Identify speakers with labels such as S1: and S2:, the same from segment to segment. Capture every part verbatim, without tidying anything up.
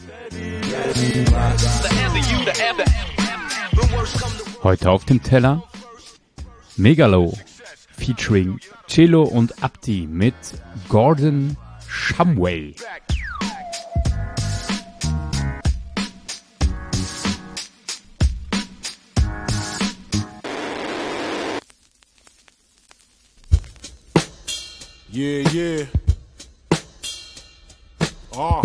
S1: Heute auf dem Teller Megalo featuring Cello und Abdi mit Gordon Shumway.
S2: Yeah, yeah. Ah.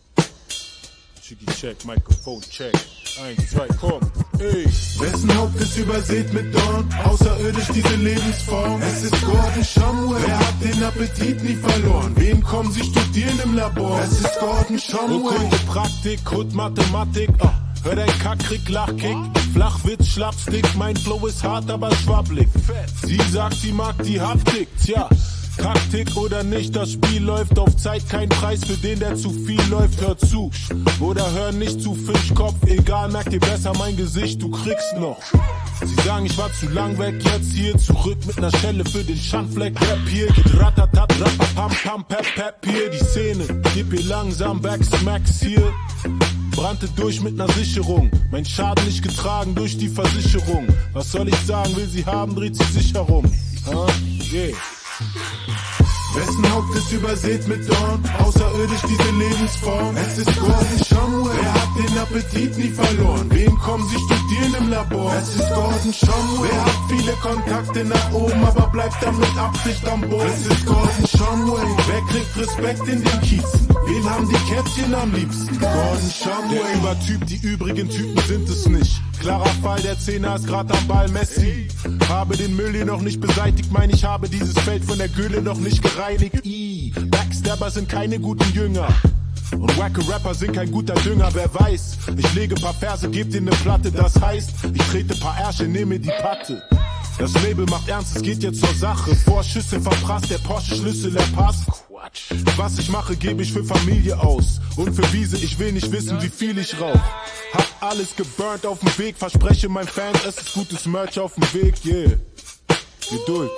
S2: Chicky check, Mikrofon check. Eins, zwei, komm. Ey.
S3: Wessen Haupt ist übersät mit Dorn? Außerirdisch diese Lebensform. Es ist Gordon Shumway. Wer hat den Appetit nie verloren? Wen kommen sie studieren im Labor? Es ist Gordon Shumway.
S2: Urkunde, Praktik, Hut, Mathematik. Ah. Hör dein Kackkrieg, Lachkick, Flachwitz, Schlapstick. Mein Flow ist hart, aber schwabblig. Sie sagt, sie mag die Haptik. Tja. Taktik oder nicht, das Spiel läuft auf Zeit, kein Preis für den, der zu viel läuft, hör zu. Oder hör nicht zu, Fischkopf, egal, merk dir besser mein Gesicht, du kriegst noch. Sie sagen, ich war zu lang weg, jetzt hier zurück mit ner Schelle für den Schandfleck. Rap hier, geht ratatat, rapapam, pam, pep, pep, hier die Szene. Gib ihr langsam back, smacks hier. Brannte durch mit ner Sicherung, mein Schaden nicht getragen durch die Versicherung. Was soll ich sagen, will sie haben, dreht sie sich herum. Ah, yeah.
S3: Wessen Haupt ist übersät mit Dorn? Außerirdisch diese Lebensform. Es ist Gordon Shumway. Wer hat den Appetit nie verloren? Wen kommen sie studieren im Labor? Es ist Gordon Shumway. Wer hat viele Kontakte nach oben, aber bleibt dann mit Absicht am Boden? Es ist Gordon Shumway. Wer kriegt Respekt in den Kiezen? Wen haben die Kätzchen am liebsten? Gordon Shumway.
S2: Der Übertyp, die übrigen Typen sind es nicht. Klarer Fall, der Zehner ist grad am Ball, Messi. Habe den Müll hier noch nicht beseitigt, mein ich habe dieses Feld von der Gülle noch nicht gereinigt. I, Backstabber sind keine guten Jünger. Und wacke Rapper sind kein guter Dünger, wer weiß. Ich lege paar Verse, geb dir ne Platte, das heißt, ich trete paar Ärsche, nehme die Patte. Das Label macht ernst, es geht jetzt zur Sache. Vorschüsse verprasst, der Porsche-Schlüssel, der passt. Was ich mache, gebe ich für Familie aus. Und für Wiese, ich will nicht wissen, wie viel ich rauch. Hab alles geburnt auf dem Weg, verspreche meinen Fans, es ist gutes Merch auf dem Weg, yeah. Geduld.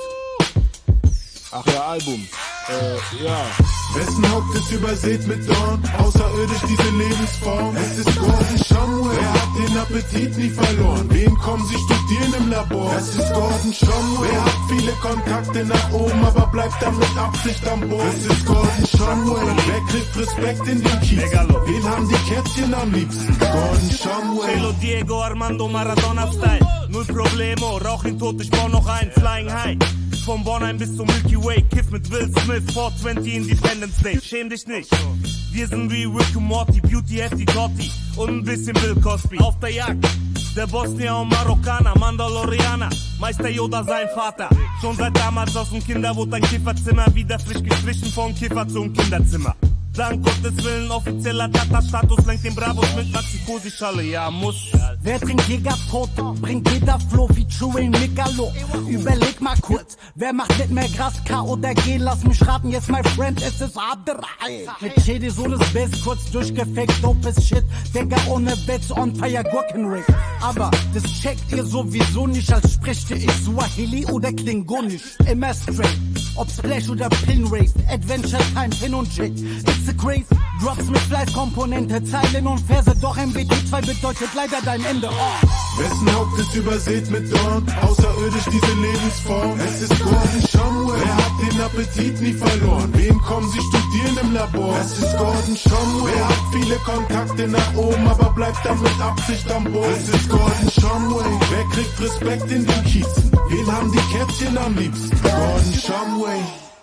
S2: Ach ja, Album. Äh, ja.
S3: Wessen Haupt ist übersät mit Dorn? Außerirdisch diese Lebensform. Es ist Gordon Shumway. Wer hat den Appetit nie verloren? Wen kommen sie studieren im Labor? Es ist Gordon Shumway. Wer hat viele Kontakte nach oben, aber bleibt dann mit Absicht am Boden? Es ist Gordon Shumway. Wer kriegt Respekt in den Kiezen? Wen haben die Kätzchen am liebsten? Gordon Shumway.
S4: Cello, Diego, Armando, Maradona-Style. Null Problemo, rauch ihn tot, ich baue noch ein. Flying High. Von Bornheim bis zum Milky Way, Kiff mit Will Smith, four twenty Independence Day, schäm dich nicht. Wir sind wie Rick und Morty, Beauty, Hefty, Gotti und ein bisschen Bill Cosby. Auf der Jagd, der Bosnier und Marokkaner, Mandalorianer, Meister Yoda sein Vater. Schon seit damals aus dem Kinderwut ein Kifferzimmer, wieder frisch gestrichen vom Kiffer zum Kinderzimmer. Dank Gottes Willen, offizieller Tata-Status, lenkt den Bravos mit Maxi-Cosi-Schale, ja, muss.
S5: Wer trinkt Jägertote, bringt jeder Flow featuring Megalo. Überleg mal kurz, wer macht mit mehr Gras, K oder G? Lass mich raten, jetzt my friend, es ist Abderrahim. Mit Chedi so das Best, kurz durchgefaked, dopes Shit. Digga, ohne Witz, on fire, Gurkenring. Aber das checkt ihr sowieso nicht, als sprechte ich Swahili oder Klingonisch. Immer straight, ob Splash oder Pinrave, Adventure Time, Pin und Chick. It's a craze, Drops mit Fleißkomponente, Zeilen und Verse, doch M B T zwei bedeutet leider dein Ende. Oh.
S3: Wessen Haupt ist übersät mit Dorn? Außerirdisch diese Lebensform. Es ist Gordon Shumway. Wer hat den Appetit nie verloren? Wen kommen sie studieren im Labor? Es ist Gordon Shumway. Wer hat viele Kontakte nach oben, aber bleibt dann mit Absicht am Boden? Es ist Gordon Shumway. Wer kriegt Respekt in den Kiezen? Wen haben die Kätzchen am liebsten? Gordon Shumway.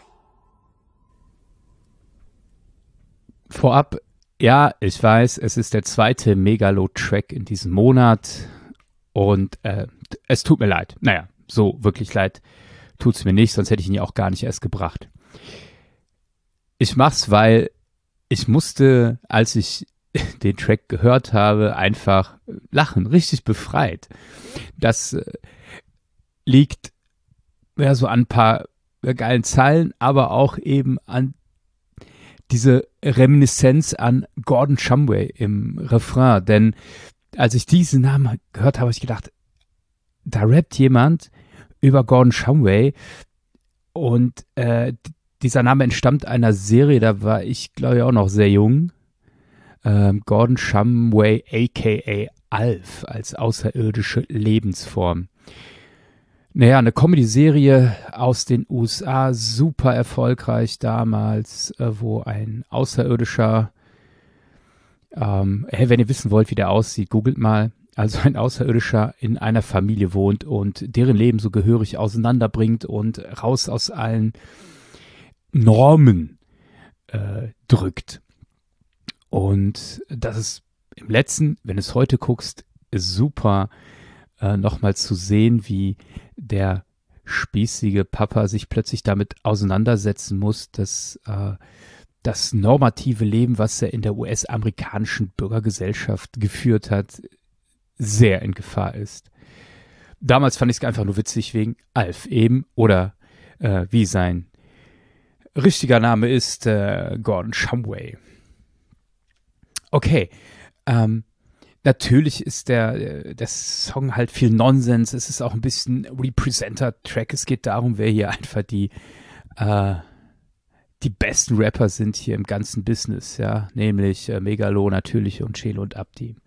S1: Vorab, ja, ich weiß, es ist der zweite Megalo-Track in diesem Monat und äh, es tut mir leid. Naja, so wirklich leid tut's mir nicht, sonst hätte ich ihn ja auch gar nicht erst gebracht. Ich mach's, weil ich musste, als ich den Track gehört habe, einfach lachen, richtig befreit. Das äh, liegt ja so an ein paar geilen Zeilen, aber auch eben an diese Reminiszenz an Gordon Shumway im Refrain, denn als ich diesen Namen gehört habe, habe ich gedacht, da rappt jemand über Gordon Shumway und äh, dieser Name entstammt einer Serie, da war ich, glaube ich, auch noch sehr jung, ähm, Gordon Shumway aka Alf als außerirdische Lebensform. Naja, eine Comedy-Serie aus den U S A, super erfolgreich damals, äh, wo ein Außerirdischer, ähm, hey, wenn ihr wissen wollt, wie der aussieht, googelt mal, also ein Außerirdischer in einer Familie wohnt und deren Leben so gehörig auseinanderbringt und raus aus allen Normen äh, drückt. Und das ist im letzten, wenn du es heute guckst, ist super, äh, nochmal zu sehen, wie der spießige Papa sich plötzlich damit auseinandersetzen muss, dass äh, das normative Leben, was er in der U S-amerikanischen Bürgergesellschaft geführt hat, sehr in Gefahr ist. Damals fand ich es einfach nur witzig wegen Alf eben oder äh, wie sein richtiger Name ist, äh, Gordon Shumway. Okay, ähm, natürlich ist der, der Song halt viel Nonsens. Es ist auch ein bisschen Representer-Track. Es geht darum, wer hier einfach die, äh, die besten Rapper sind hier im ganzen Business, ja, nämlich äh, Megalo natürlich und Celo und Abdi.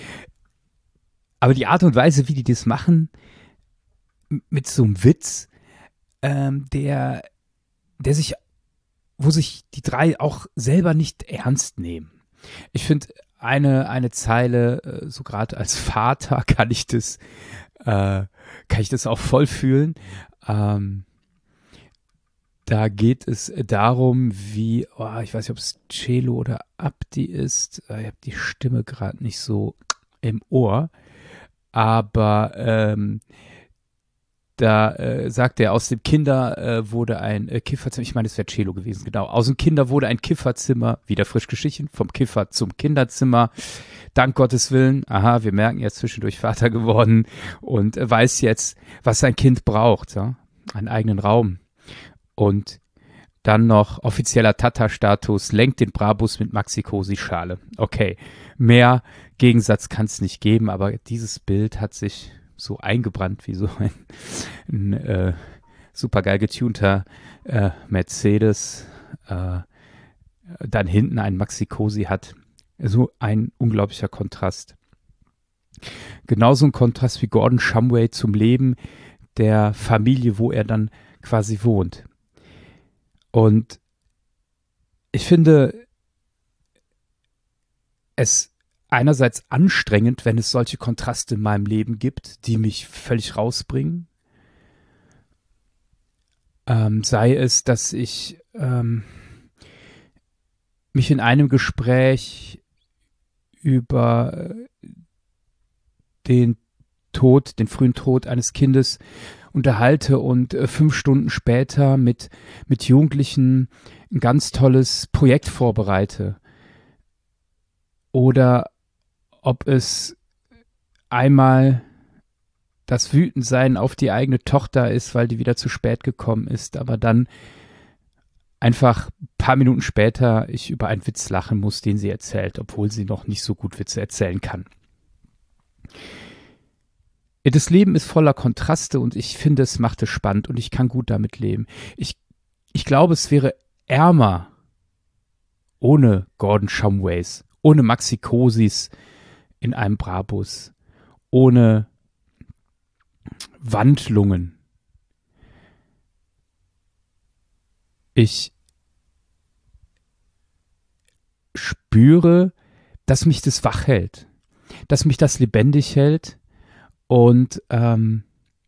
S1: Aber die Art und Weise, wie die das machen, mit so einem Witz, ähm, der, der sich, wo sich die drei auch selber nicht ernst nehmen. Ich finde, eine, eine Zeile, so gerade als Vater kann ich das, äh, kann ich das auch voll fühlen. Ähm, da geht es darum, wie, oh, ich weiß nicht, ob es Celo oder Abdi ist. Ich habe die Stimme gerade nicht so im Ohr. Aber ähm, da äh, sagt er, aus dem Kinder äh, wurde ein äh, Kifferzimmer, ich meine, es wäre Celo gewesen, genau. Aus dem Kinder wurde ein Kifferzimmer, wieder frisch Geschichten, vom Kiffer zum Kinderzimmer. Dank Gottes Willen, aha, wir merken, er ist zwischendurch Vater geworden und äh, weiß jetzt, was sein Kind braucht, ja? Einen eigenen Raum. Und dann noch offizieller Tata-Status, lenkt den Brabus mit Maxi-Cosi-Schale. Okay, mehr Gegensatz kann es nicht geben, aber dieses Bild hat sich so eingebrannt wie so ein, ein äh, super geil getunter äh, Mercedes, äh, dann hinten ein Maxi-Cosi hat. So ein unglaublicher Kontrast. Genauso ein Kontrast wie Gordon Shumway zum Leben der Familie, wo er dann quasi wohnt. Und ich finde es einerseits anstrengend, wenn es solche Kontraste in meinem Leben gibt, die mich völlig rausbringen. Ähm, sei es, dass ich ähm, mich in einem Gespräch über den Tod, den frühen Tod eines Kindes unterhalte und äh, fünf Stunden später mit, mit Jugendlichen ein ganz tolles Projekt vorbereite. Oder ob es einmal das Wütendsein auf die eigene Tochter ist, weil die wieder zu spät gekommen ist, aber dann einfach ein paar Minuten später ich über einen Witz lachen muss, den sie erzählt, obwohl sie noch nicht so gut Witze erzählen kann. Das Leben ist voller Kontraste und ich finde, es macht es spannend und ich kann gut damit leben. Ich, ich glaube, es wäre ärmer ohne Gordon Shumways, ohne Maxi-Cosis in einem Brabus, ohne Wandlungen. Ich spüre, dass mich das wach hält, dass mich das lebendig hält und ähm,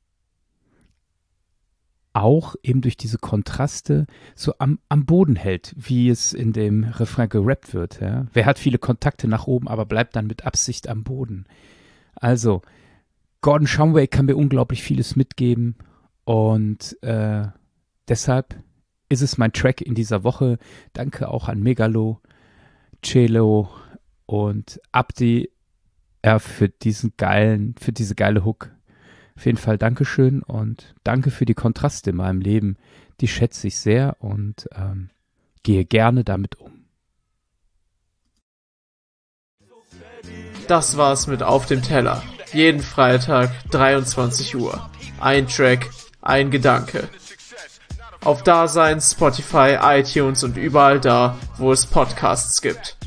S1: auch eben durch diese Kontraste so am, am Boden hält, wie es in dem Refrain gerappt wird. Ja? Wer hat viele Kontakte nach oben, aber bleibt dann mit Absicht am Boden? Also, Gordon Shumway kann mir unglaublich vieles mitgeben und äh, deshalb ist es mein Track in dieser Woche. Danke auch an Megalo, Celo und Abdi ja, für diesen geilen, für diese geile Hook. Auf jeden Fall Dankeschön und danke für die Kontraste in meinem Leben. Die schätze ich sehr und ähm, gehe gerne damit um.
S6: Das war's mit Auf dem Teller. Jeden Freitag, dreiundzwanzig Uhr. Ein Track, ein Gedanke. Auf Dasein, Spotify, iTunes und überall da, wo es Podcasts gibt.